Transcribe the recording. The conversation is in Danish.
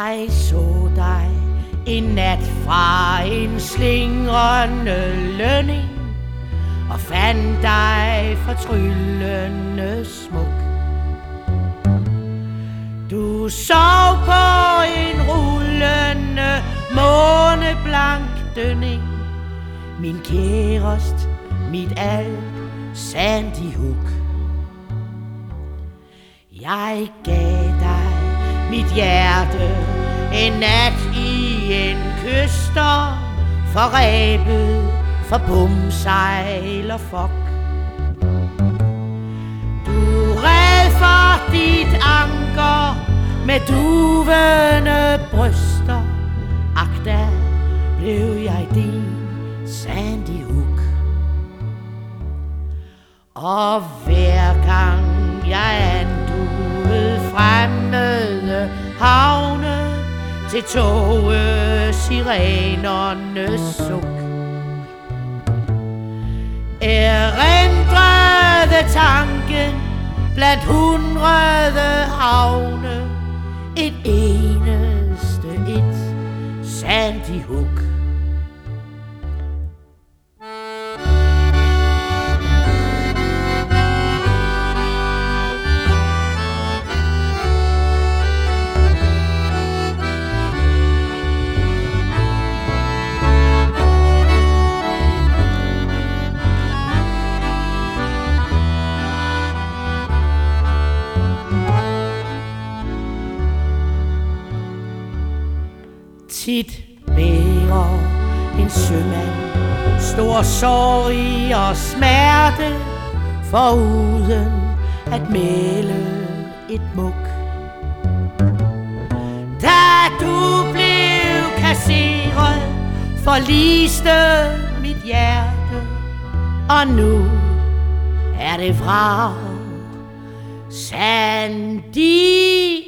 Jeg så dig en nat fra en slingrende lønning og fandt dig fortryllende smuk. Du sov på en rullende måneblank dønning, min kærest, mit alt, Sandy Hook. Jeg gav dig mit hjerte en nat i en kyster, forrebet for bomsejl og fok. Du red for dit anker med duvende bryster. Ak, da blev jeg din Sandy Hook. Og hver gang jeg anduede fremmede havne til togesirenernes suk, erindrede tanken blandt 100 havne et eneste Sandy Hook. Tit bærer en sømand stor sorg i og smerte, foruden at male et muk. Da du blev kasseret, forliste mit hjerte, og nu er det vrag, Sandy